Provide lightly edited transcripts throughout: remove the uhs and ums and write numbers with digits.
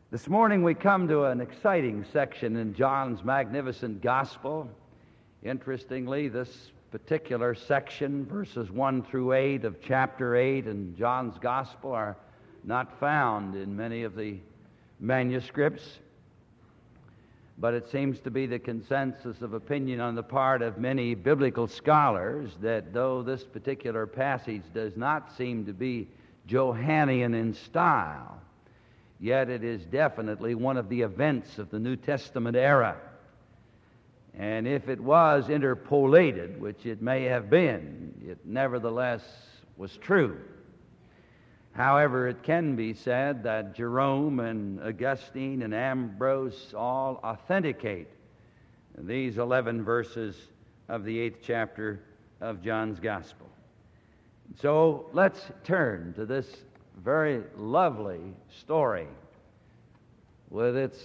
This morning we come to an exciting section in John's magnificent gospel. Interestingly, this particular section, verses 1 through 8 of chapter 8 in John's gospel, are not found in many of the manuscripts, but it seems to be the consensus of opinion on the part of many biblical scholars that though this particular passage does not seem to be Johannian in style, yet it is definitely one of the events of the New Testament era. And if it was interpolated, which it may have been, it nevertheless was true. However, it can be said that Jerome and Augustine and Ambrose all authenticate these 11 verses of the 8th chapter of John's Gospel. So let's turn to this very lovely story with its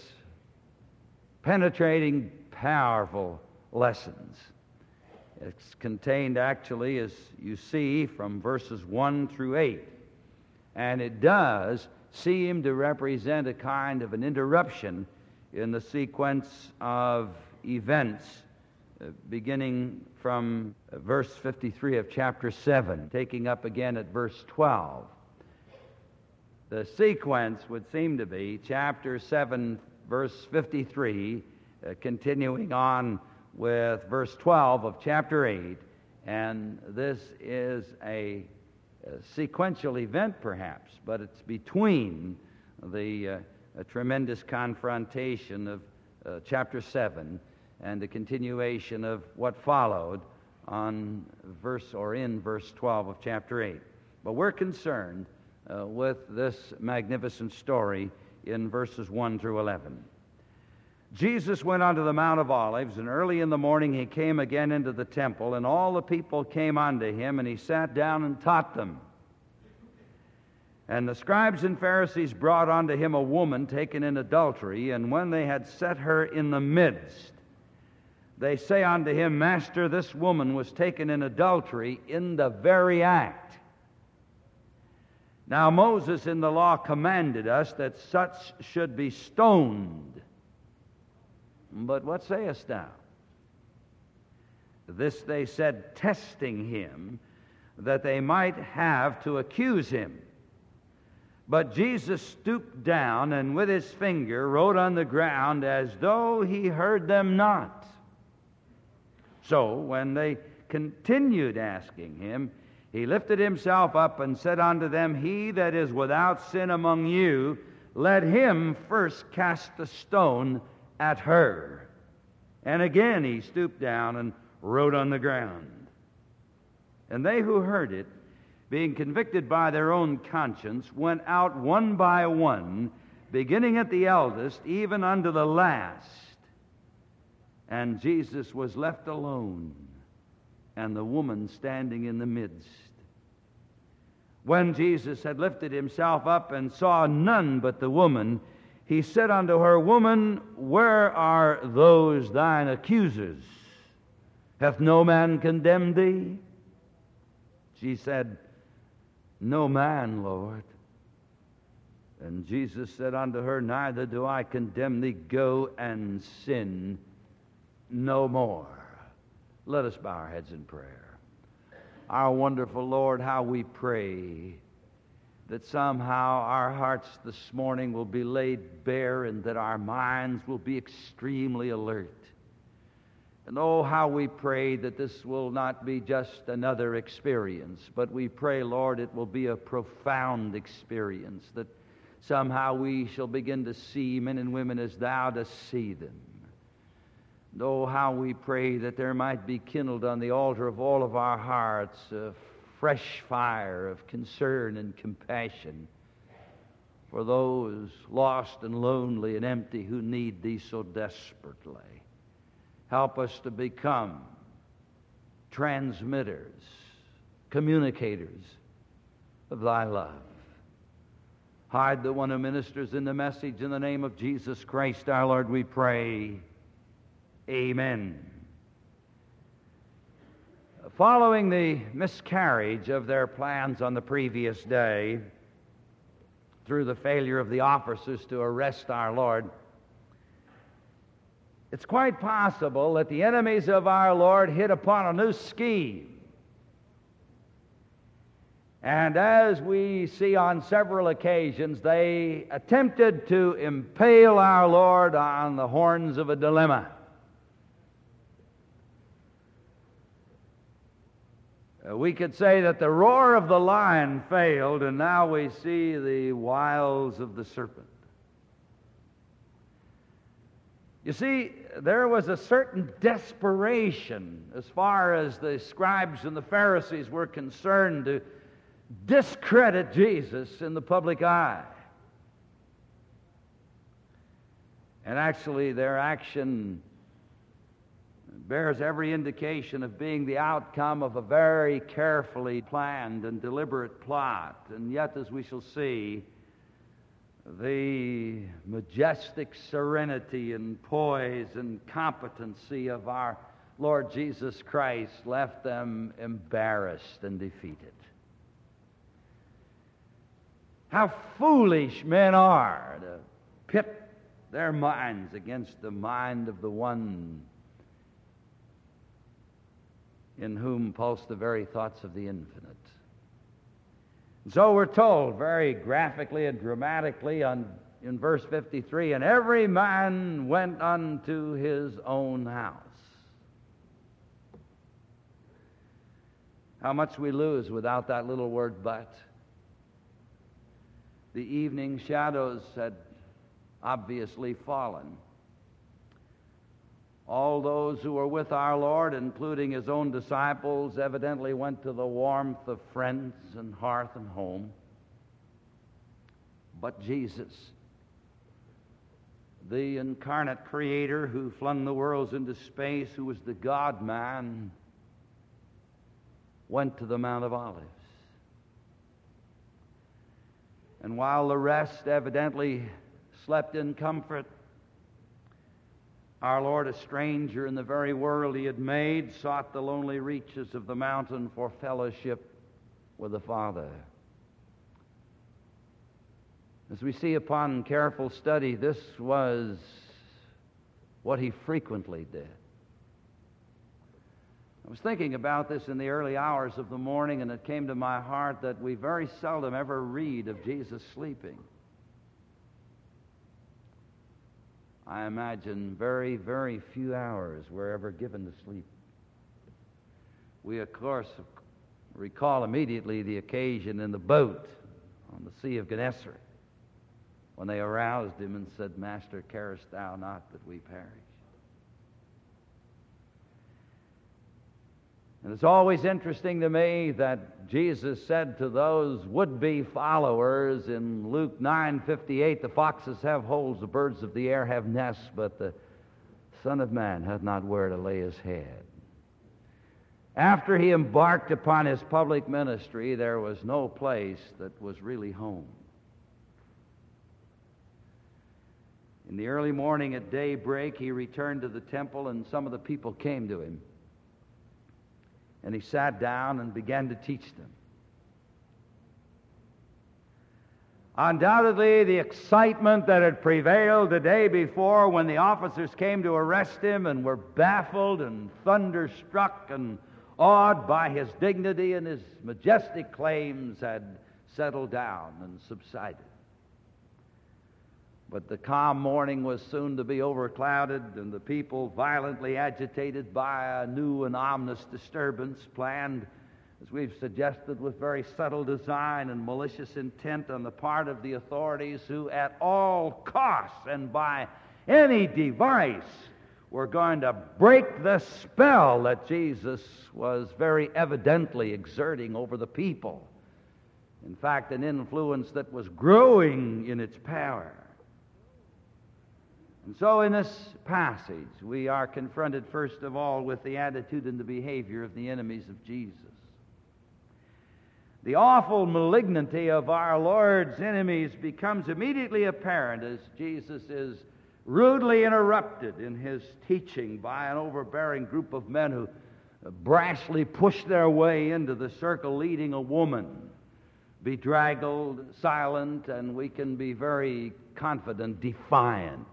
penetrating, powerful lessons. It's contained actually, as you see, from verses 1 through 8. And it does seem to represent a kind of an interruption in the sequence of events beginning from verse 53 of chapter 7, taking up again at verse 12. The sequence would seem to be chapter 7, verse 53, continuing on with verse 12 of chapter 8, and this is a sequential event perhaps, but it's between the tremendous confrontation of chapter 7 and the continuation of what followed on in verse 12 of chapter 8. But we're concerned with this magnificent story in verses 1 through 11. Jesus went unto the Mount of Olives, and early in the morning he came again into the temple, and all the people came unto him, and he sat down and taught them. And the scribes and Pharisees brought unto him a woman taken in adultery, and when they had set her in the midst, they say unto him, Master, this woman was taken in adultery in the very act. Now Moses in the law commanded us that such should be stoned. But what sayest thou? This they said, testing him, that they might have to accuse him. But Jesus stooped down and with his finger wrote on the ground as though he heard them not. So when they continued asking him, he lifted himself up and said unto them, He that is without sin among you, let him first cast a stone at her. And again he stooped down and wrote on the ground. And they who heard it, being convicted by their own conscience, went out one by one, beginning at the eldest, even unto the last. And Jesus was left alone, and the woman standing in the midst. When Jesus had lifted himself up and saw none but the woman, he said unto her, Woman, where are those thine accusers? Hath no man condemned thee? She said, No man, Lord. And Jesus said unto her, Neither do I condemn thee. Go and sin no more. Let us bow our heads in prayer. Our wonderful Lord, how we pray that somehow our hearts this morning will be laid bare and that our minds will be extremely alert. And oh, how we pray that this will not be just another experience, but we pray, Lord, it will be a profound experience, that somehow we shall begin to see men and women as Thou dost see them. And oh, how we pray that there might be kindled on the altar of all of our hearts a fresh fire of concern and compassion for those lost and lonely and empty who need Thee so desperately. Help us to become transmitters, communicators of Thy love. Hide the one who ministers in the message in the name of Jesus Christ our Lord, we pray. Amen. Following the miscarriage of their plans on the previous day, through the failure of the officers to arrest our Lord. It's quite possible that the enemies of our Lord hit upon a new scheme. And as we see on several occasions, they attempted to impale our Lord on the horns of a dilemma. We could say that the roar of the lion failed, and now we see the wiles of the serpent. You see, there was a certain desperation as far as the scribes and the Pharisees were concerned to discredit Jesus in the public eye. And actually, their action bears every indication of being the outcome of a very carefully planned and deliberate plot. And yet, as we shall see, the majestic serenity and poise and competency of our Lord Jesus Christ left them embarrassed and defeated. How foolish men are to pit their minds against the mind of the one in whom pulse the very thoughts of the infinite. And so we're told very graphically and dramatically in verse 53, and every man went unto his own house. How much we lose without that little word but. The evening shadows had obviously fallen. All those who were with our Lord, including his own disciples, evidently went to the warmth of friends and hearth and home. But Jesus, the incarnate Creator who flung the worlds into space, who was the God-man, went to the Mount of Olives. And while the rest evidently slept in comfort, our Lord, a stranger in the very world he had made, sought the lonely reaches of the mountain for fellowship with the Father. As we see upon careful study, this was what he frequently did. I was thinking about this in the early hours of the morning, and it came to my heart that we very seldom ever read of Jesus sleeping. I imagine very, very few hours were ever given to sleep. We, of course, recall immediately the occasion in the boat on the Sea of Gennesaret when they aroused him and said, "Master, carest thou not that we perish?" And it's always interesting to me that Jesus said to those would-be followers in Luke 9:58, "The foxes have holes, the birds of the air have nests, but the Son of Man hath not where to lay his head." After he embarked upon his public ministry, there was no place that was really home. In the early morning at daybreak, he returned to the temple, and some of the people came to him. And he sat down and began to teach them. Undoubtedly, the excitement that had prevailed the day before when the officers came to arrest him and were baffled and thunderstruck and awed by his dignity and his majestic claims had settled down and subsided. But the calm morning was soon to be overclouded, and the people, violently agitated by a new and ominous disturbance, planned, as we've suggested, with very subtle design and malicious intent on the part of the authorities, who at all costs and by any device were going to break the spell that Jesus was very evidently exerting over the people. In fact, an influence that was growing in its power. And so in this passage, we are confronted first of all with the attitude and the behavior of the enemies of Jesus. The awful malignity of our Lord's enemies becomes immediately apparent as Jesus is rudely interrupted in his teaching by an overbearing group of men who brashly push their way into the circle leading a woman, bedraggled, silent, and we can be very confident, defiant.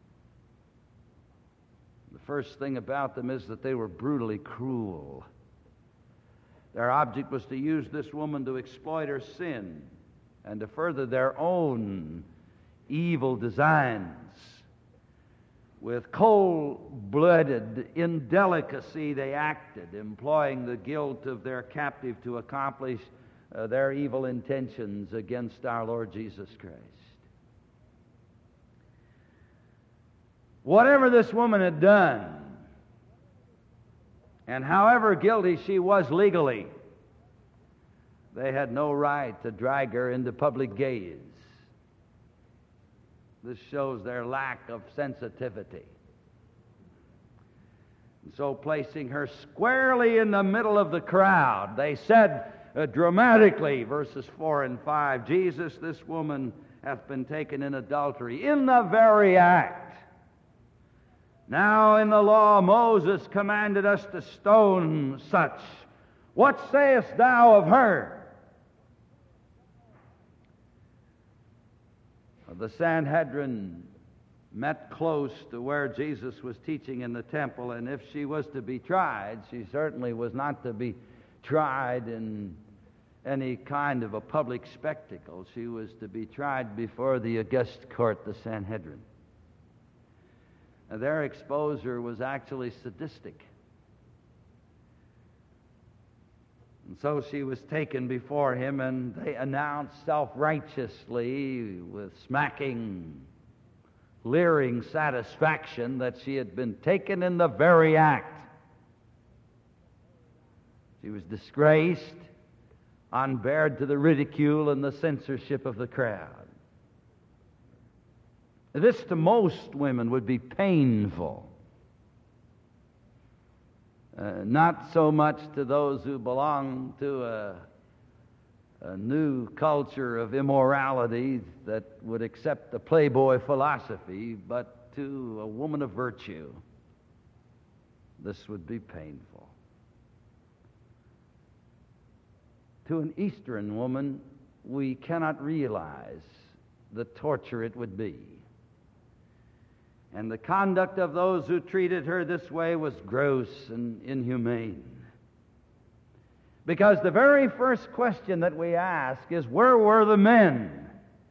The first thing about them is that they were brutally cruel. Their object was to use this woman to exploit her sin and to further their own evil designs. With cold-blooded indelicacy they acted, employing the guilt of their captive to accomplish their evil intentions against our Lord Jesus Christ. Whatever this woman had done, and however guilty she was legally, they had no right to drag her into public gaze. This shows their lack of sensitivity. And so, placing her squarely in the middle of the crowd, they said dramatically, verses 4 and 5, Jesus, this woman hath been taken in adultery, in the very act. Now in the law Moses commanded us to stone such. What sayest thou of her? The Sanhedrin met close to where Jesus was teaching in the temple, and if she was to be tried, she certainly was not to be tried in any kind of a public spectacle. She was to be tried before the august court, the Sanhedrin. Their exposure was actually sadistic. And so she was taken before him, and they announced self-righteously, with smacking, leering satisfaction, that she had been taken in the very act. She was disgraced, unbared to the ridicule and the censorship of the crowd. This to most women would be painful. Not so much to those who belong to a new culture of immorality that would accept the Playboy philosophy, but to a woman of virtue, this would be painful. To an Eastern woman, we cannot realize the torture it would be. And the conduct of those who treated her this way was gross and inhumane. Because the very first question that we ask is, where were the men?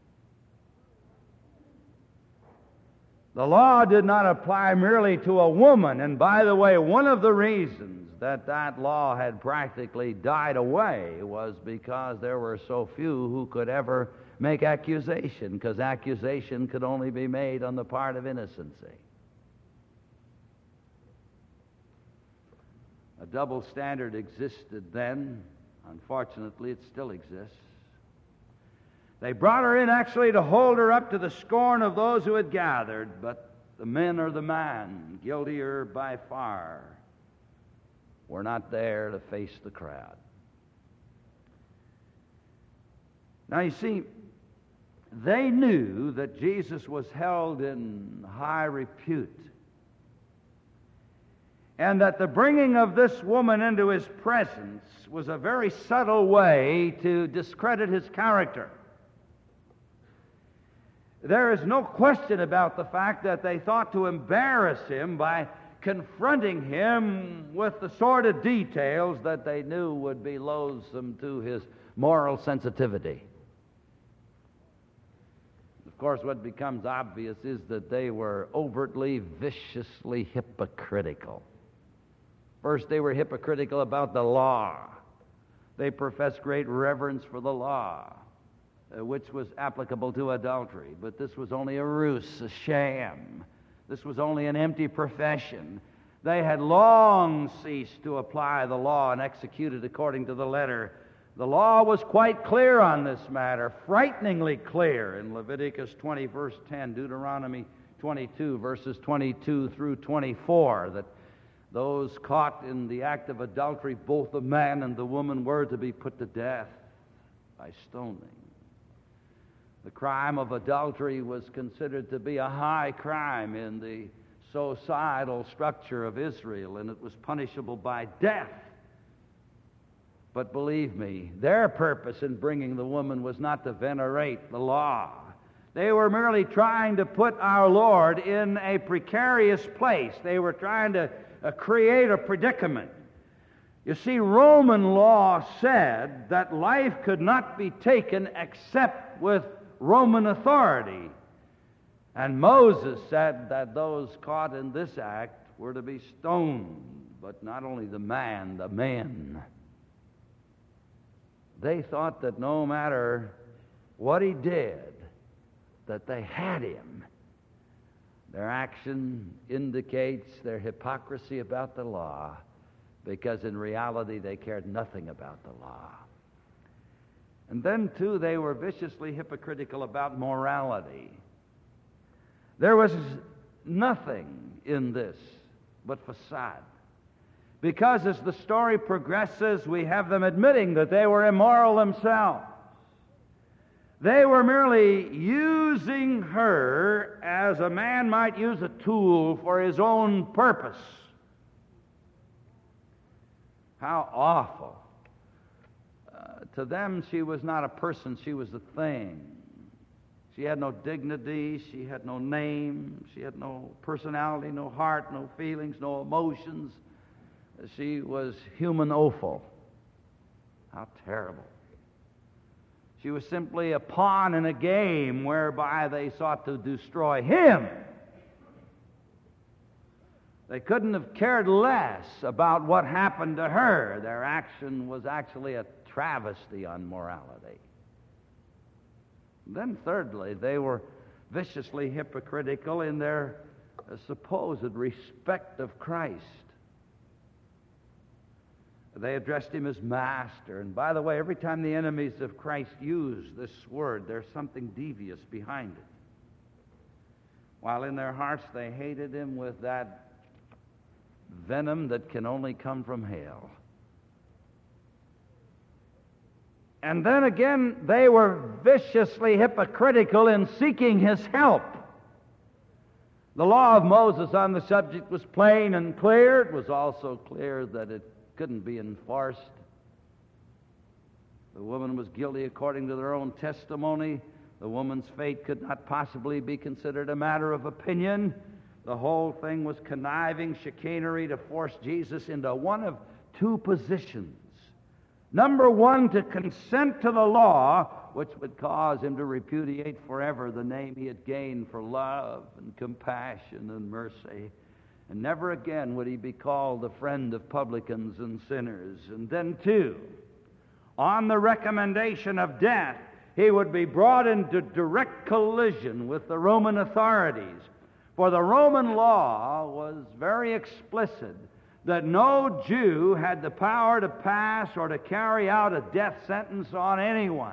The law did not apply merely to a woman. And by the way, one of the reasons that law had practically died away was because there were so few who could ever make accusation, because accusation could only be made on the part of innocency. A double standard existed then. Unfortunately, it still exists. They brought her in actually to hold her up to the scorn of those who had gathered, but the men or the man, guiltier by far, were not there to face the crowd. Now you see, they knew that Jesus was held in high repute, and that the bringing of this woman into his presence was a very subtle way to discredit his character. There is no question about the fact that they thought to embarrass him by confronting him with the sort of details that they knew would be loathsome to his moral sensitivity. Of course, what becomes obvious is that they were overtly, viciously hypocritical. First, they were hypocritical about the law. They professed great reverence for the law, which was applicable to adultery. But this was only a ruse, a sham. This was only an empty profession. They had long ceased to apply the law and execute it according to the letter. The law was quite clear on this matter, frighteningly clear in Leviticus 20, verse 10, Deuteronomy 22, verses 22 through 24, that those caught in the act of adultery, both the man and the woman, were to be put to death by stoning. The crime of adultery was considered to be a high crime in the societal structure of Israel, and it was punishable by death. But believe me, their purpose in bringing the woman was not to venerate the law. They were merely trying to put our Lord in a precarious place. They were trying to create a predicament. You see, Roman law said that life could not be taken except with Roman authority. And Moses said that those caught in this act were to be stoned, but not only the man, the men. They thought that no matter what he did, that they had him. Their action indicates their hypocrisy about the law, because in reality they cared nothing about the law. And then, too, they were viciously hypocritical about morality. There was nothing in this but facade. Because as the story progresses, we have them admitting that they were immoral themselves. They were merely using her as a man might use a tool for his own purpose. How awful. To them, she was not a person, she was a thing. She had no dignity, she had no name, she had no personality, no heart, no feelings, no emotions. She was human offal. How terrible. She was simply a pawn in a game whereby they sought to destroy him. They couldn't have cared less about what happened to her. Their action was actually a travesty on morality. Then thirdly, they were viciously hypocritical in their supposed respect of Christ. They addressed him as master. And by the way, every time the enemies of Christ use this word, there's something devious behind it. While in their hearts they hated him with that venom that can only come from hell. And then again, they were viciously hypocritical in seeking his help. The law of Moses on the subject was plain and clear. It was also clear that it couldn't be enforced. The woman was guilty according to their own testimony. The woman's fate could not possibly be considered a matter of opinion. The whole thing was conniving chicanery to force Jesus into one of two positions. Number one, to consent to the law, which would cause him to repudiate forever the name he had gained for love and compassion and mercy. And never again would he be called the friend of publicans and sinners. And then, two, on the recommendation of death, he would be brought into direct collision with the Roman authorities. For the Roman law was very explicit that no Jew had the power to pass or to carry out a death sentence on anyone.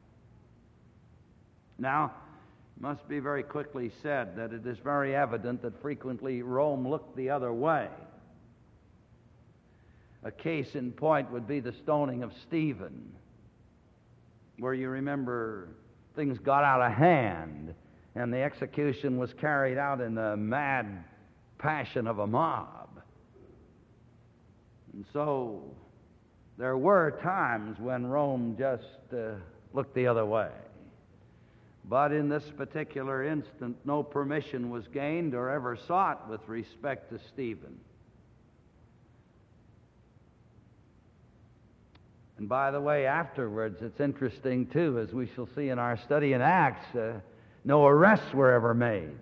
Now, it must be very quickly said that it is very evident that frequently Rome looked the other way. A case in point would be the stoning of Stephen, where you remember things got out of hand and the execution was carried out in the mad passion of a mob. And so there were times when Rome just looked the other way. But in this particular instant, no permission was gained or ever sought with respect to Stephen. And by the way, afterwards, it's interesting too, as we shall see in our study in Acts, no arrests were ever made.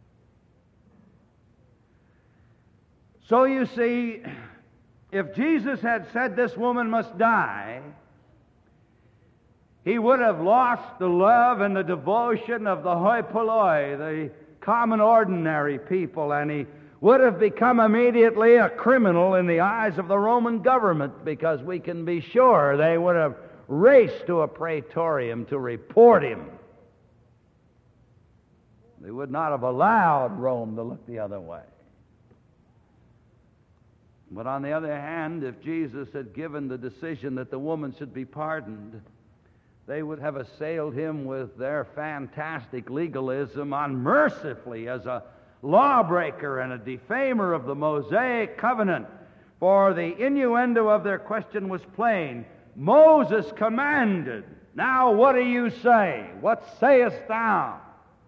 So you see, if Jesus had said this woman must die, he would have lost the love and the devotion of the hoi polloi, the common ordinary people, and he would have become immediately a criminal in the eyes of the Roman government, because we can be sure they would have raced to a praetorium to report him. They would not have allowed Rome to look the other way. But on the other hand, if Jesus had given the decision that the woman should be pardoned, they would have assailed him with their fantastic legalism unmercifully as a lawbreaker and a defamer of the Mosaic covenant. For the innuendo of their question was plain. Moses commanded. Now what do you say? What sayest thou?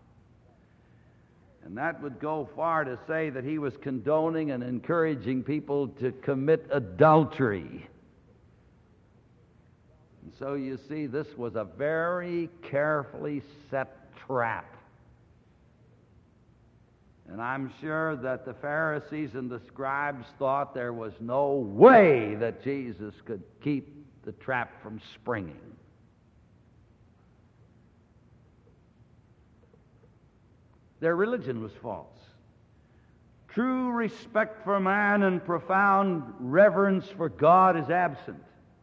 And that would go far to say that he was condoning and encouraging people to commit adultery. And so you see, this was a very carefully set trap. And I'm sure that the Pharisees and the scribes thought there was no way that Jesus could keep the trap from springing. Their religion was false. True respect for man and profound reverence for God is absent.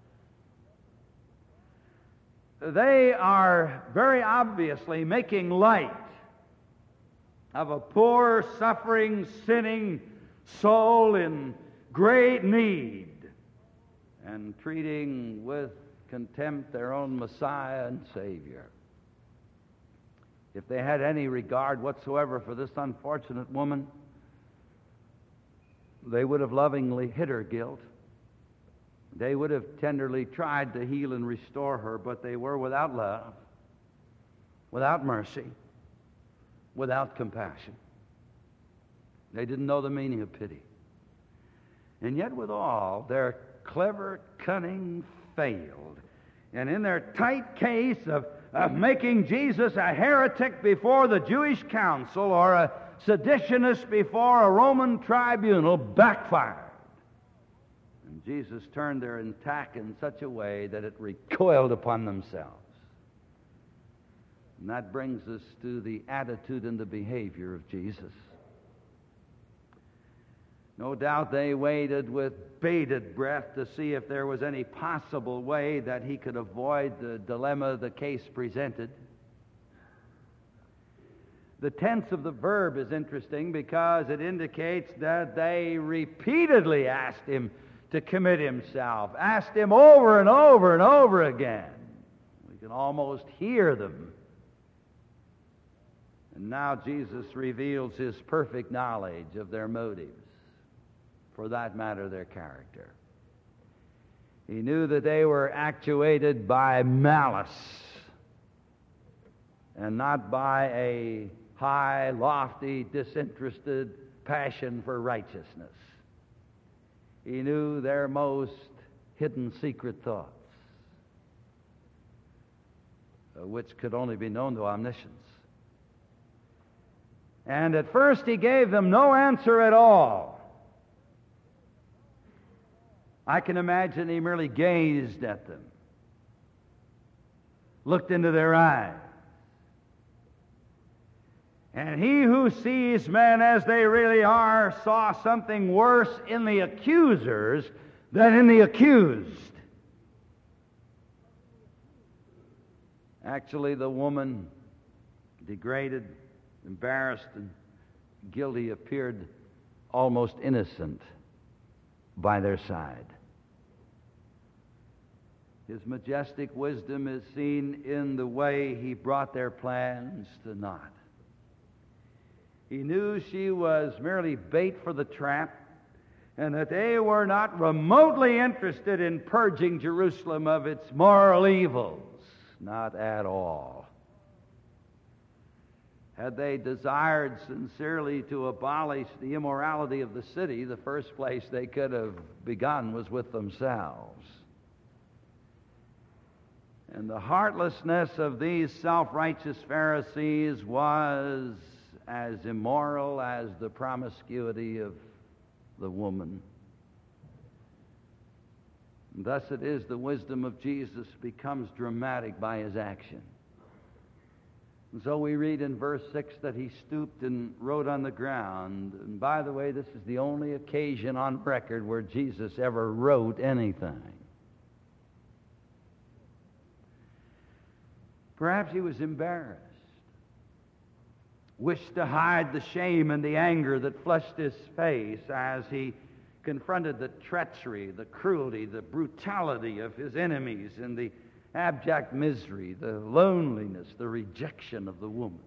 They are very obviously making light of a poor, suffering, sinning soul in great need, and treating with contempt their own Messiah and Savior. If they had any regard whatsoever for this unfortunate woman, they would have lovingly hid her guilt. They would have tenderly tried to heal and restore her, but they were without love, without mercy, without compassion. They didn't know the meaning of pity. And yet withal, their clever cunning failed. And in their tight case of making Jesus a heretic before the Jewish council or a seditionist before a Roman tribunal, backfired. And Jesus turned their attack in such a way that it recoiled upon themselves. And that brings us to the attitude and the behavior of Jesus. No doubt they waited with bated breath to see if there was any possible way that he could avoid the dilemma the case presented. The tense of the verb is interesting because it indicates that they repeatedly asked him to commit himself, asked him over and over and over again. We can almost hear them. And now Jesus reveals his perfect knowledge of their motives. For that matter, their character. He knew that they were actuated by malice and not by a high, lofty, disinterested passion for righteousness. He knew their most hidden secret thoughts, which could only be known to omniscience. And at first he gave them no answer at all. I can imagine he merely gazed at them, looked into their eyes. And he who sees men as they really are saw something worse in the accusers than in the accused. Actually, the woman, degraded, embarrassed, and guilty, appeared almost innocent by their side. His majestic wisdom is seen in the way he brought their plans to naught. He knew she was merely bait for the trap, and that they were not remotely interested in purging Jerusalem of its moral evils. Not at all. Had they desired sincerely to abolish the immorality of the city, the first place they could have begun was with themselves. And the heartlessness of these self-righteous Pharisees was as immoral as the promiscuity of the woman. And thus it is the wisdom of Jesus becomes dramatic by his action. And so we read in verse 6 that he stooped and wrote on the ground. And by the way, this is the only occasion on record where Jesus ever wrote anything. Perhaps he was embarrassed, wished to hide the shame and the anger that flushed his face as he confronted the treachery, the cruelty, the brutality of his enemies and the abject misery, the loneliness, the rejection of the woman.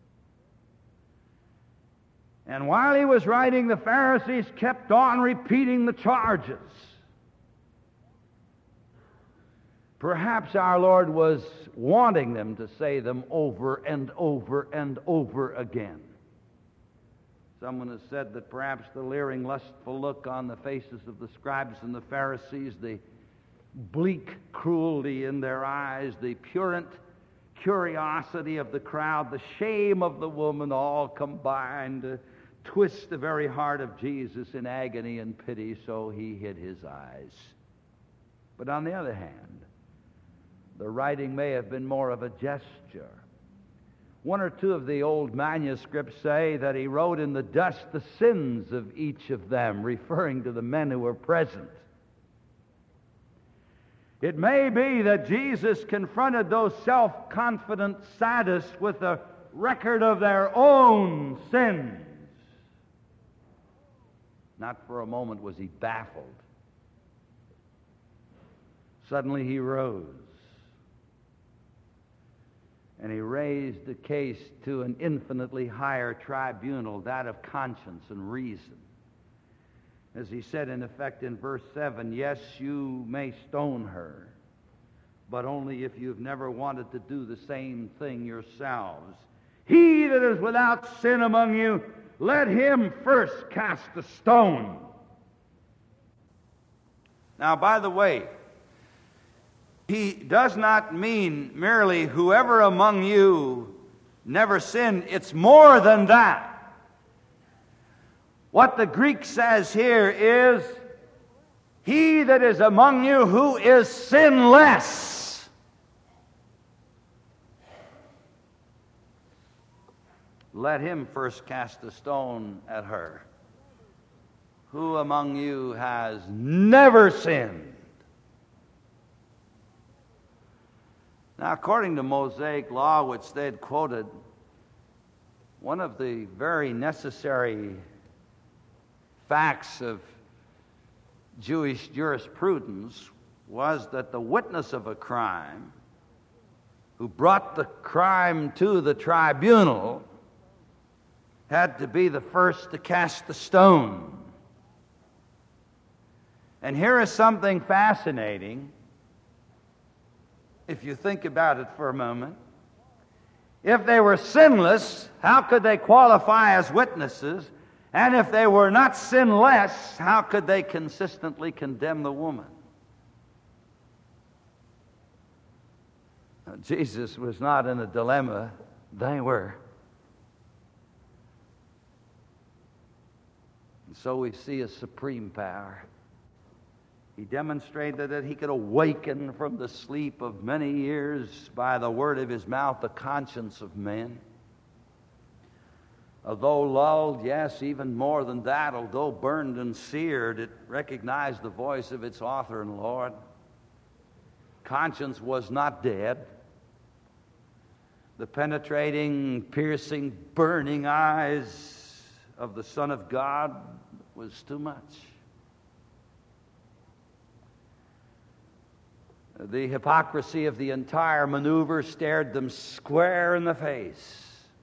And while he was writing, the Pharisees kept on repeating the charges. Perhaps our Lord was wanting them to say them over and over and over again. Someone has said that perhaps the leering, lustful look on the faces of the scribes and the Pharisees, the bleak cruelty in their eyes, the purient curiosity of the crowd, the shame of the woman, all combined to twist the very heart of Jesus in agony and pity, so he hid his eyes. But on the other hand, the writing may have been more of a gesture. One or two of the old manuscripts say that he wrote in the dust the sins of each of them, referring to the men who were present. It may be that Jesus confronted those self-confident sadists with a record of their own sins. Not for a moment was he baffled. Suddenly he rose, and he raised the case to an infinitely higher tribunal, that of conscience and reason. As he said, in effect, in verse 7, yes, you may stone her, but only if you've never wanted to do the same thing yourselves. He that is without sin among you, let him first cast a stone. Now, by the way, he does not mean merely whoever among you never sinned. It's more than that. What the Greek says here is, he that is among you who is sinless. Let him first cast a stone at her. Who among you has never sinned? Now, according to Mosaic law, which they had quoted, one of the very necessary facts of Jewish jurisprudence was that the witness of a crime, who brought the crime to the tribunal, had to be the first to cast the stone. And here is something fascinating, if you think about it for a moment. If they were sinless, how could they qualify as witnesses? And if they were not sinless, how could they consistently condemn the woman? Now, Jesus was not in a dilemma. They were. And so we see a supreme power. He demonstrated that he could awaken from the sleep of many years by the word of his mouth the conscience of men. Although lulled, yes, even more than that, although burned and seared, it recognized the voice of its author and Lord. Conscience was not dead. The penetrating, piercing, burning eyes of the Son of God was too much. The hypocrisy of the entire maneuver stared them square in the face.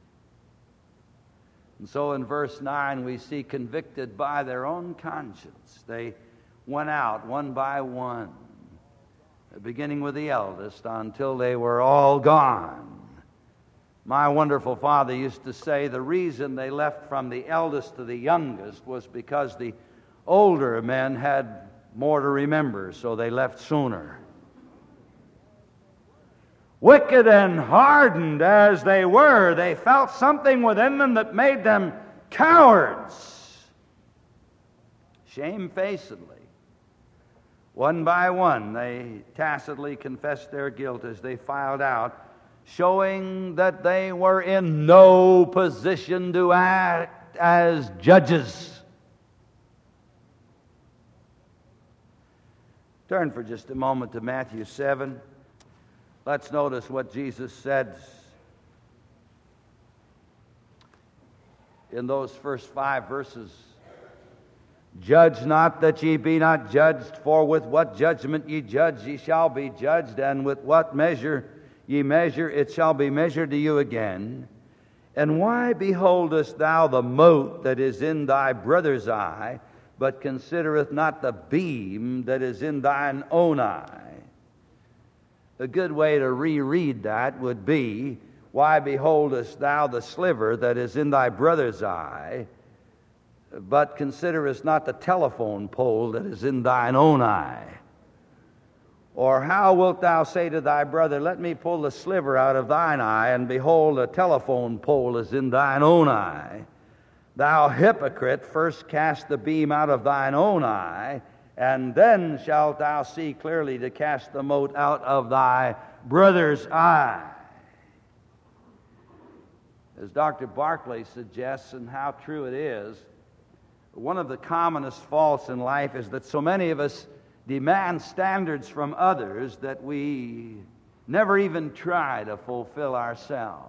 And so in verse 9 we see, convicted by their own conscience, they went out one by one, beginning with the eldest, until they were all gone. My wonderful father used to say the reason they left from the eldest to the youngest was because the older men had more to remember, so they left sooner. Wicked and hardened as they were, they felt something within them that made them cowards. Shamefacedly, one by one, they tacitly confessed their guilt as they filed out, showing that they were in no position to act as judges. Turn for just a moment to Matthew 7. Let's notice what Jesus said in those first 5 verses. Judge not that ye be not judged, for with what judgment ye judge, ye shall be judged, and with what measure ye measure, it shall be measured to you again. And why beholdest thou the mote that is in thy brother's eye, but considereth not the beam that is in thine own eye? A good way to reread that would be, why beholdest thou the sliver that is in thy brother's eye, but considerest not the telephone pole that is in thine own eye? Or how wilt thou say to thy brother, let me pull the sliver out of thine eye, and behold, a telephone pole is in thine own eye? Thou hypocrite, first cast the beam out of thine own eye, and then shalt thou see clearly to cast the mote out of thy brother's eye. As Dr. Barclay suggests, and how true it is, one of the commonest faults in life is that so many of us demand standards from others that we never even try to fulfill ourselves.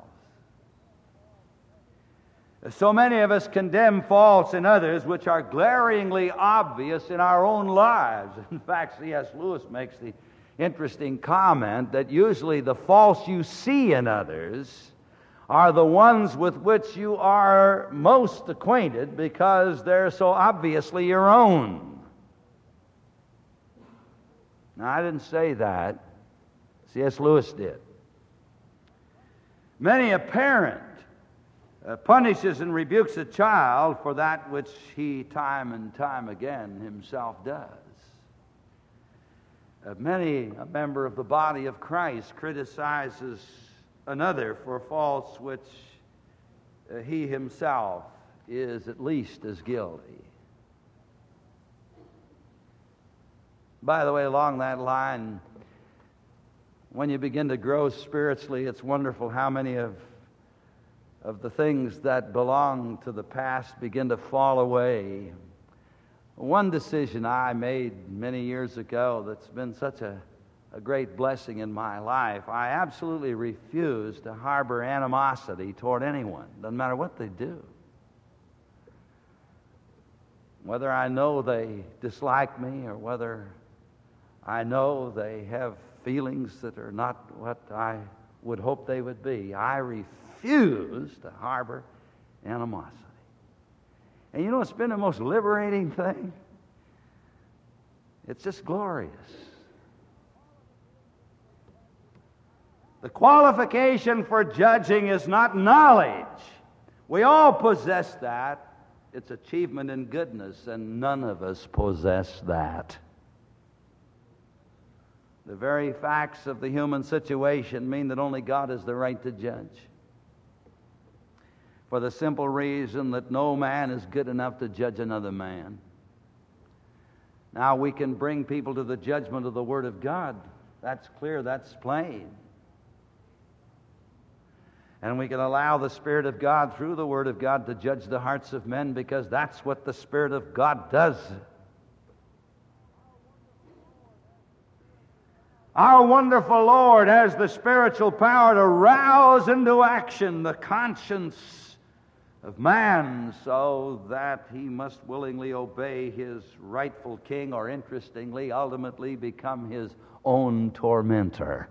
So many of us condemn faults in others which are glaringly obvious in our own lives. In fact, C.S. Lewis makes the interesting comment that usually the faults you see in others are the ones with which you are most acquainted because they're so obviously your own. Now, I didn't say that. C.S. Lewis did. Many a parent punishes and rebukes a child for that which he time and time again himself does. Many a member of the body of Christ criticizes another for faults which he himself is at least as guilty. By the way, along that line, when you begin to grow spiritually, it's wonderful how many of the things that belong to the past begin to fall away. One decision I made many years ago that's been such a great blessing in my life, I absolutely refuse to harbor animosity toward anyone, doesn't matter what they do. Whether I know they dislike me or whether I know they have feelings that are not what I would hope they would be, I refuse to harbor animosity. And you know what's been the most liberating thing? It's just glorious. The qualification for judging is not knowledge. We all possess that. It's achievement in goodness, and none of us possess that. The very facts of the human situation mean that only God has the right to judge. For the simple reason that no man is good enough to judge another man. Now we can bring people to the judgment of the Word of God. That's clear, that's plain. And we can allow the Spirit of God through the Word of God to judge the hearts of men, because that's what the Spirit of God does. Our wonderful Lord has the spiritual power to rouse into action the conscience of man so that he must willingly obey his rightful king, or interestingly, ultimately become his own tormentor.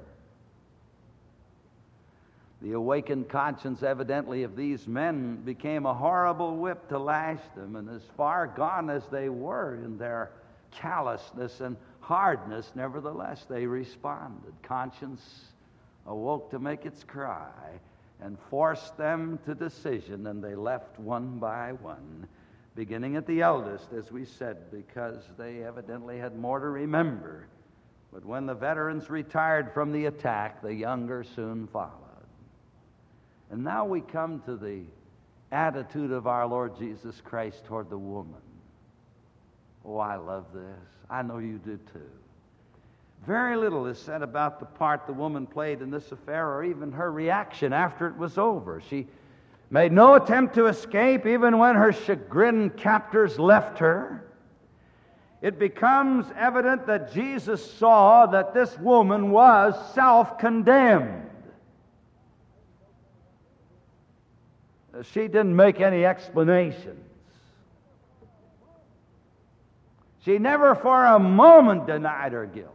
The awakened conscience, evidently, of these men became a horrible whip to lash them, and as far gone as they were in their callousness and hardness, nevertheless, they responded. Conscience awoke to make its cry and forced them to decision, and they left one by one, beginning at the eldest, as we said, because they evidently had more to remember. But when the veterans retired from the attack, the younger soon followed. And now we come to the attitude of our Lord Jesus Christ toward the woman. Oh, I love this. I know you do too. Very little is said about the part the woman played in this affair, or even her reaction after it was over. She made no attempt to escape, even when her chagrined captors left her. It becomes evident that Jesus saw that this woman was self-condemned. She didn't make any explanations. She never for a moment denied her guilt.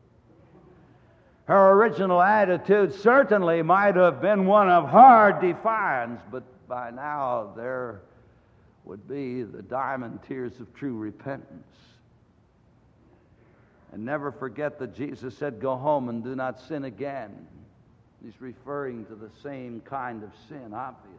Her original attitude certainly might have been one of hard defiance, but by now there would be the diamond tears of true repentance. And never forget that Jesus said, "Go home and do not sin again." He's referring to the same kind of sin, obviously.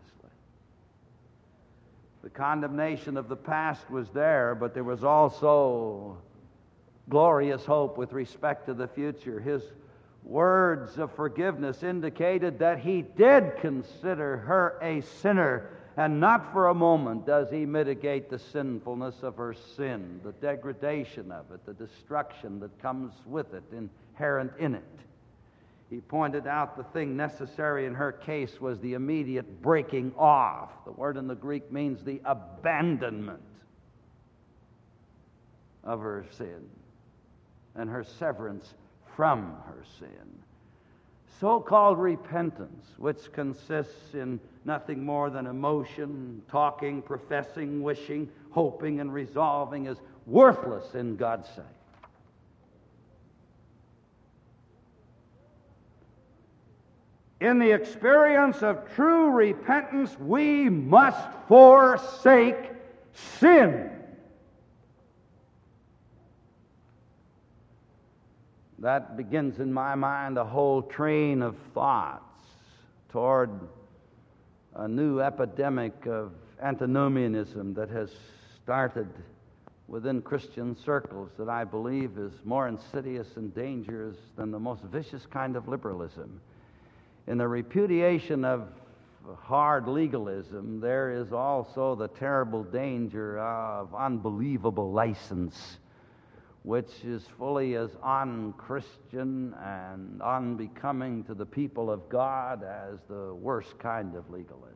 The condemnation of the past was there, but there was also glorious hope with respect to the future. His words of forgiveness indicated that he did consider her a sinner, and not for a moment does he mitigate the sinfulness of her sin, the degradation of it, the destruction that comes with it, inherent in it. He pointed out the thing necessary in her case was the immediate breaking off. The word in the Greek means the abandonment of her sin and her severance from her sin. So-called repentance, which consists in nothing more than emotion, talking, professing, wishing, hoping, and resolving, is worthless in God's sight. In the experience of true repentance, we must forsake sin. That begins in my mind a whole train of thoughts toward a new epidemic of antinomianism that has started within Christian circles that I believe is more insidious and dangerous than the most vicious kind of liberalism. In the repudiation of hard legalism, there is also the terrible danger of unbelievable license, which is fully as unchristian and unbecoming to the people of God as the worst kind of legalism.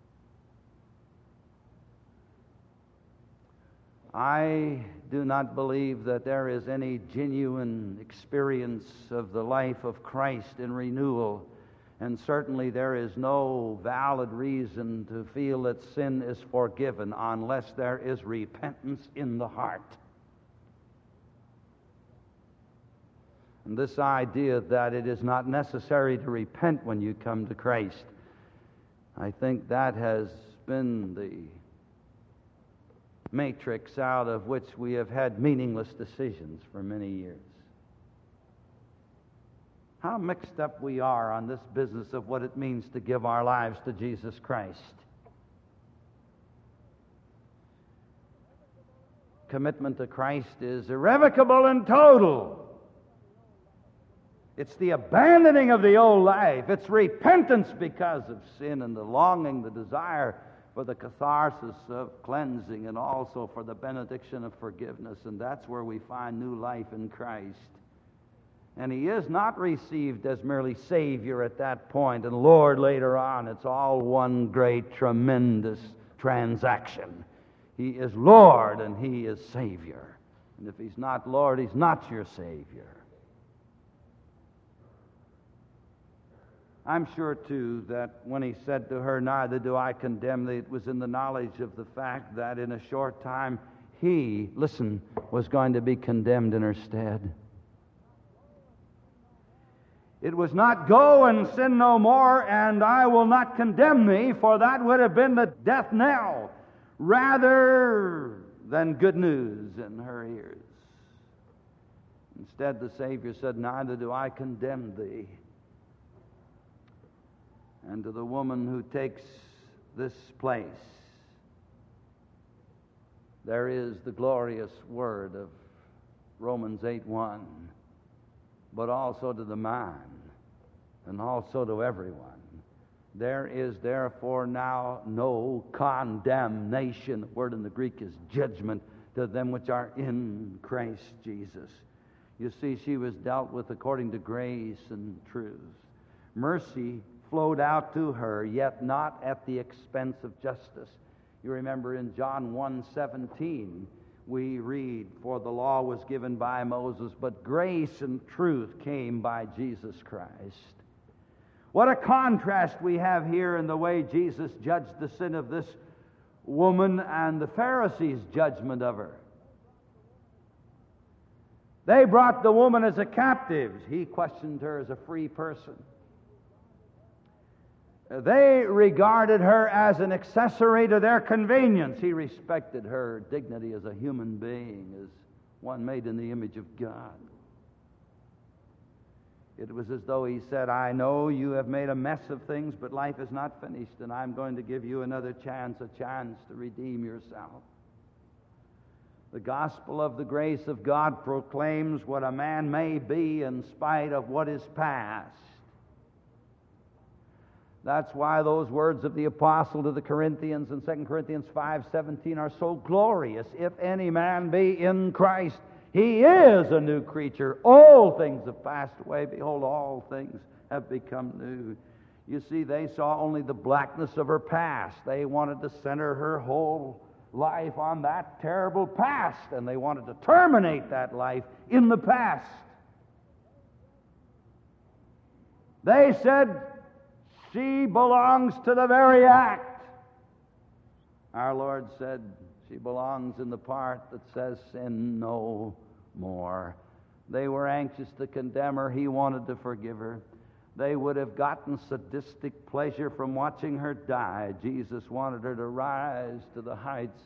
I do not believe that there is any genuine experience of the life of Christ in renewal, and certainly there is no valid reason to feel that sin is forgiven unless there is repentance in the heart. And this idea that it is not necessary to repent when you come to Christ, I think that has been the matrix out of which we have had meaningless decisions for many years. How mixed up we are on this business of what it means to give our lives to Jesus Christ. Commitment to Christ is irrevocable and total. It's the abandoning of the old life. It's repentance because of sin and the longing, the desire for the catharsis of cleansing and also for the benediction of forgiveness. And that's where we find new life in Christ. And He is not received as merely Savior at that point and Lord later on. It's all one great, tremendous transaction. He is Lord and He is Savior. And if He's not Lord, He's not your Savior. I'm sure, too, that when He said to her, "Neither do I condemn thee," it was in the knowledge of the fact that in a short time He, listen, was going to be condemned in her stead. It was not, "Go and sin no more, and I will not condemn thee," for that would have been the death knell, rather than good news in her ears. Instead, the Savior said, "Neither do I condemn thee." And to the woman who takes this place, there is the glorious word of Romans 8:1, but also to the man, and also to everyone. There is therefore now no condemnation. The word in the Greek is judgment, to them which are in Christ Jesus. You see, she was dealt with according to grace and truth. Mercy flowed out to her, yet not at the expense of justice. You remember in John 1:17, we read, "For the law was given by Moses, but grace and truth came by Jesus Christ." What a contrast we have here in the way Jesus judged the sin of this woman and the Pharisees' judgment of her. They brought the woman as a captive. He questioned her as a free person. They regarded her as an accessory to their convenience. He respected her dignity as a human being, as one made in the image of God. It was as though he said, I know you have made a mess of things, but life is not finished, and I'm going to give you another chance, a chance to redeem yourself. The gospel of the grace of God proclaims what a man may be in spite of what is past. That's why those words of the apostle to the Corinthians in 2 Corinthians 5:17 are so glorious. If any man be in Christ, he is a new creature. All things have passed away. Behold, all things have become new. You see, they saw only the blackness of her past. They wanted to center her whole life on that terrible past, and they wanted to terminate that life in the past. They said, she belongs to the very act. Our Lord said, she belongs in the part that says, sin no more. They were anxious to condemn her. He wanted to forgive her. They would have gotten sadistic pleasure from watching her die. Jesus wanted her to rise to the heights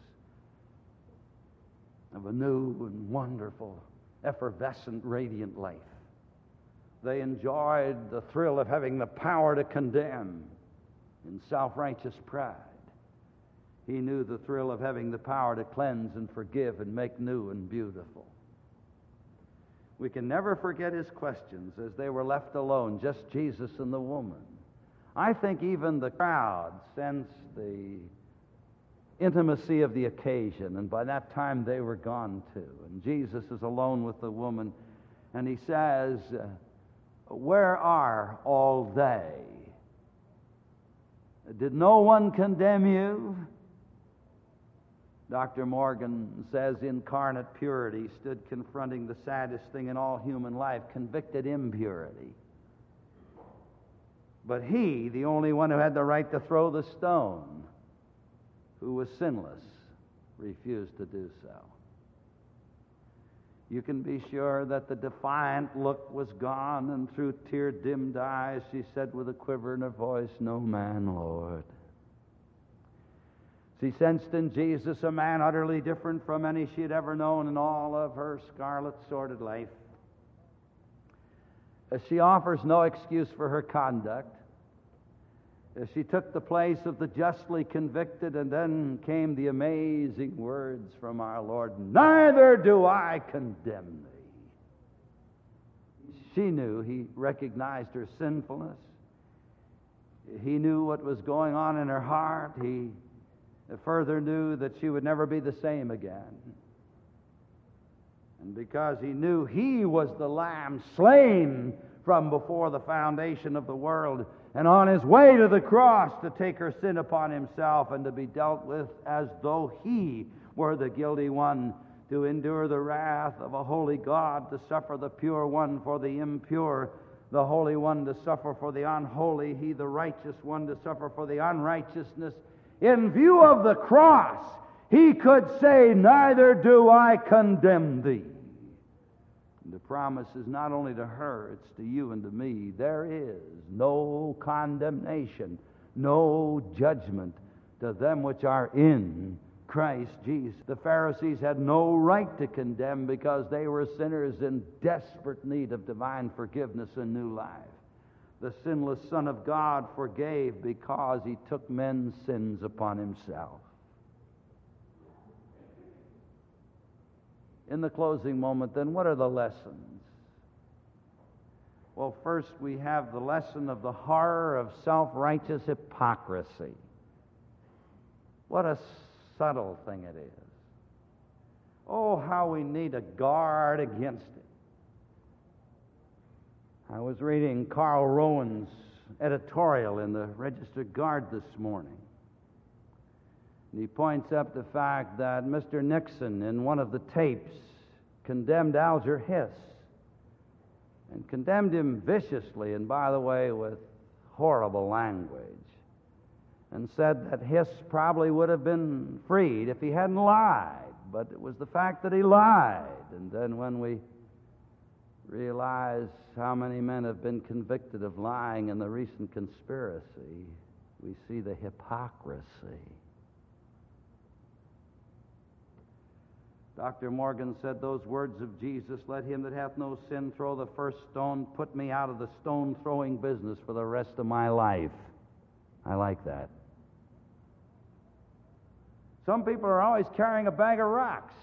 of a new and wonderful, effervescent, radiant life. They enjoyed the thrill of having the power to condemn in self-righteous pride. He knew the thrill of having the power to cleanse and forgive and make new and beautiful. We can never forget his questions as they were left alone, just Jesus and the woman. I think even the crowd sensed the intimacy of the occasion, and by that time they were gone too. And Jesus is alone with the woman, and he says, where are all they? Did no one condemn you? Dr. Morgan says incarnate purity stood confronting the saddest thing in all human life, convicted impurity. But he, the only one who had the right to throw the stone, who was sinless, refused to do so. You can be sure that the defiant look was gone, and through tear-dimmed eyes she said with a quiver in her voice, no man, Lord. She sensed in Jesus a man utterly different from any she had ever known in all of her scarlet sordid life. She offers no excuse for her conduct. She took the place of the justly convicted, and then came the amazing words from our Lord, neither do I condemn thee. She knew, he recognized her sinfulness. He knew what was going on in her heart. He further knew that she would never be the same again. And because he knew he was the Lamb slain from before the foundation of the world, and on his way to the cross to take her sin upon himself and to be dealt with as though he were the guilty one, to endure the wrath of a holy God, to suffer the pure one for the impure, the holy one to suffer for the unholy, he the righteous one to suffer for the unrighteousness. In view of the cross, he could say, neither do I condemn thee. And the promise is not only to her, it's to you and to me. There is no condemnation, no judgment to them which are in Christ Jesus. The Pharisees had no right to condemn because they were sinners in desperate need of divine forgiveness and new life. The sinless Son of God forgave because he took men's sins upon himself. In the closing moment, then, what are the lessons? Well, first we have the lesson of the horror of self-righteous hypocrisy. What a subtle thing it is. Oh, how we need to guard against it. I was reading Carl Rowan's editorial in the Register Guard this morning. And he points up the fact that Mr. Nixon, in one of the tapes, condemned Alger Hiss, and condemned him viciously, and by the way, with horrible language, and said that Hiss probably would have been freed if he hadn't lied, but it was the fact that he lied. And then when we realize how many men have been convicted of lying in the recent conspiracy, we see the hypocrisy. Dr. Morgan said those words of Jesus, "Let him that hath no sin throw the first stone," put me out of the stone-throwing business for the rest of my life. I like that. Some people are always carrying a bag of rocks.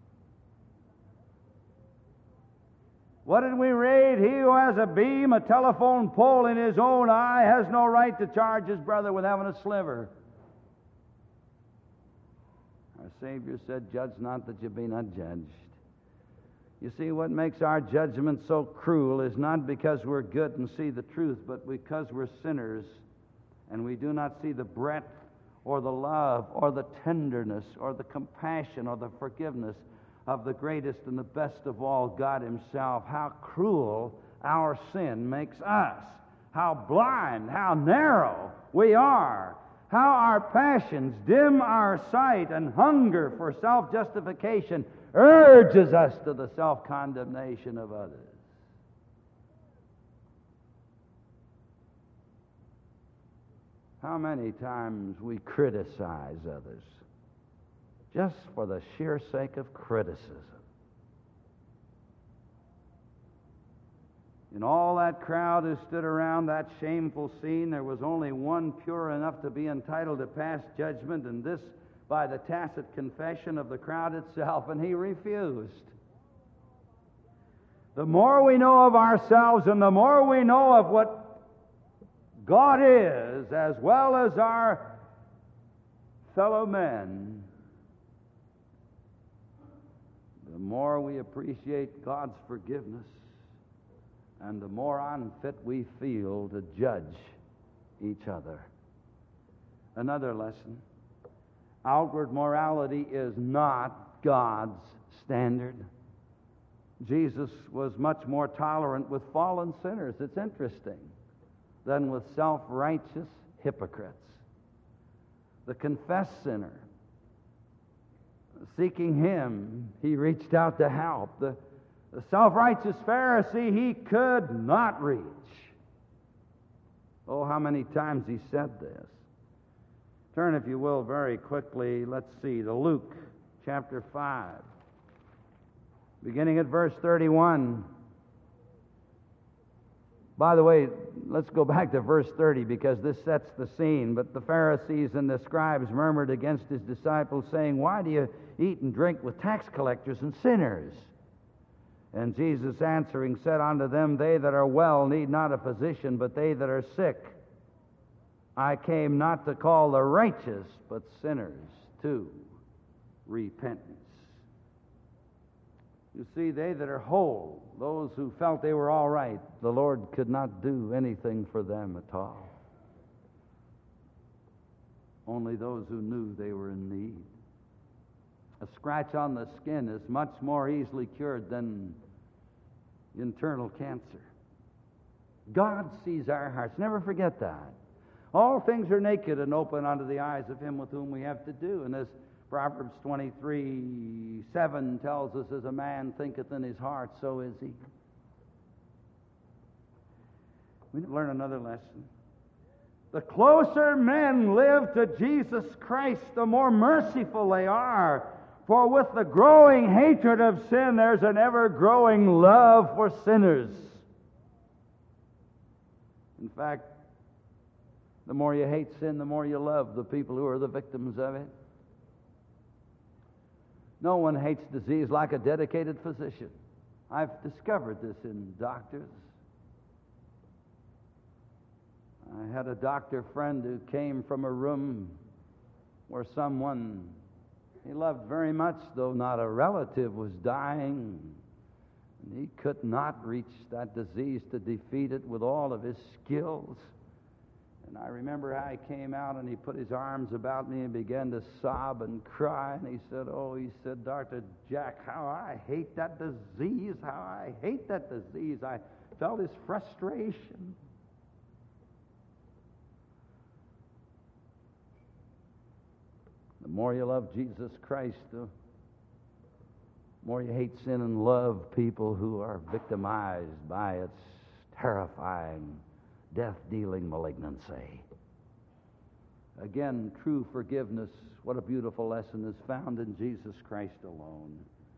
What did we read? He who has a beam, a telephone pole in his own eye has no right to charge his brother with having a sliver. Our Savior said, "Judge not that you be not judged." You see, what makes our judgment so cruel is not because we're good and see the truth, but because we're sinners and we do not see the breadth or the love or the tenderness or the compassion or the forgiveness of the greatest and the best of all, God Himself. How cruel our sin makes us. How blind, how narrow we are. How our passions dim our sight, and hunger for self-justification urges us to the self-condemnation of others. How many times we criticize others just for the sheer sake of criticism. In all that crowd who stood around that shameful scene, there was only one pure enough to be entitled to pass judgment, and this by the tacit confession of the crowd itself, and he refused. The more we know of ourselves and the more we know of what God is, as well as our fellow men, the more we appreciate God's forgiveness, and the more unfit we feel to judge each other. Another lesson: outward morality is not God's standard. Jesus was much more tolerant with fallen sinners, it's interesting, than with self-righteous hypocrites. The confessed sinner, seeking Him, He reached out to help. The self-righteous Pharisee, he could not reach. Oh, how many times he said this. Turn, if you will, very quickly, let's see, to Luke chapter 5, beginning at verse 31. By the way, let's go back to verse 30 because this sets the scene. But the Pharisees and the scribes murmured against His disciples, saying, "Why do you eat and drink with tax collectors and sinners?" And Jesus answering said unto them, "They that are well need not a physician, but they that are sick. I came not to call the righteous, but sinners to repentance." You see, they that are whole, those who felt they were all right, the Lord could not do anything for them at all. Only those who knew they were in need. A scratch on the skin is much more easily cured than internal cancer. God sees our hearts. Never forget that. All things are naked and open unto the eyes of Him with whom we have to do. And as Proverbs 23:7 tells us, as a man thinketh in his heart, so is he. We need to learn another lesson. The closer men live to Jesus Christ, the more merciful they are. For with the growing hatred of sin, there's an ever-growing love for sinners. In fact, the more you hate sin, the more you love the people who are the victims of it. No one hates disease like a dedicated physician. I've discovered this in doctors. I had a doctor friend who came from a room where someone he loved very much, though not a relative, was dying. And he could not reach that disease to defeat it with all of his skills. And I remember how he came out and he put his arms about me and began to sob and cry. And he said, "Dr. Jack, how I hate that disease, how I hate that disease." I felt his frustration. The more you love Jesus Christ, the more you hate sin and love people who are victimized by its terrifying, death-dealing malignancy. Again, true forgiveness, what a beautiful lesson, is found in Jesus Christ alone.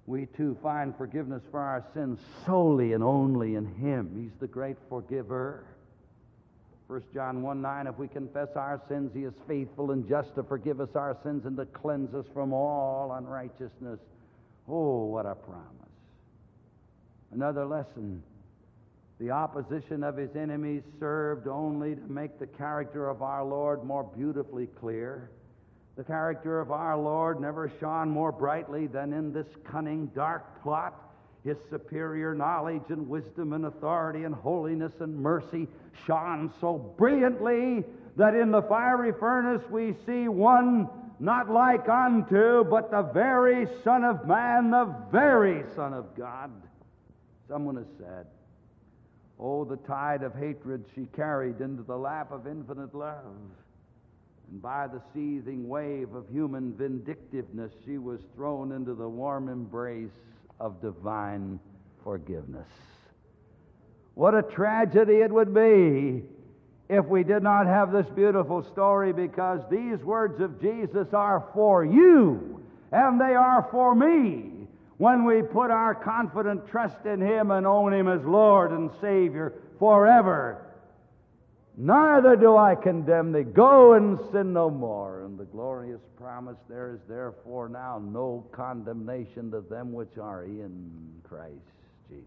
we too find forgiveness for our sins solely and only in Him. He's the great forgiver. 1 John 1:9, if we confess our sins, He is faithful and just to forgive us our sins and to cleanse us from all unrighteousness. Oh, what a promise. Another lesson. The opposition of His enemies served only to make the character of our Lord more beautifully clear. The character of our Lord never shone more brightly than in this cunning, dark plot. His superior knowledge and wisdom and authority and holiness and mercy shone so brilliantly that in the fiery furnace we see one not like unto, but the very Son of Man, the very Son of God. Someone has said, oh, the tide of hatred she carried into the lap of infinite love. And by the seething wave of human vindictiveness, she was thrown into the warm embrace of divine forgiveness. What a tragedy it would be if we did not have this beautiful story, because these words of Jesus are for you, and they are for me, when we put our confident trust in Him and own Him as Lord and Savior forever. Neither do I condemn thee. Go and sin no more. And the glorious promise, there is therefore now no condemnation to them which are in Christ Jesus.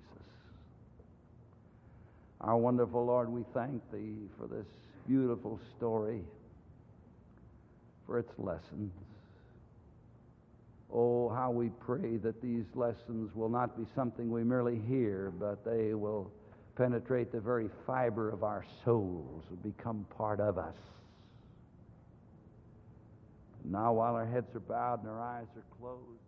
Our wonderful Lord, we thank Thee for this beautiful story, for its lessons. Oh, how we pray that these lessons will not be something we merely hear, but they will penetrate the very fiber of our souls and become part of us. Now, while our heads are bowed and our eyes are closed,